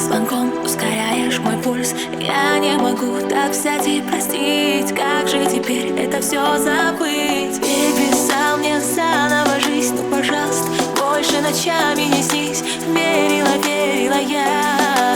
звонком ускоряешь мой пульс. Я не могу так взять и простить. Как же теперь это все забыть? Переписал мне заново жизнь, ну пожалуйста, больше ночами не снись. Верила, верила я.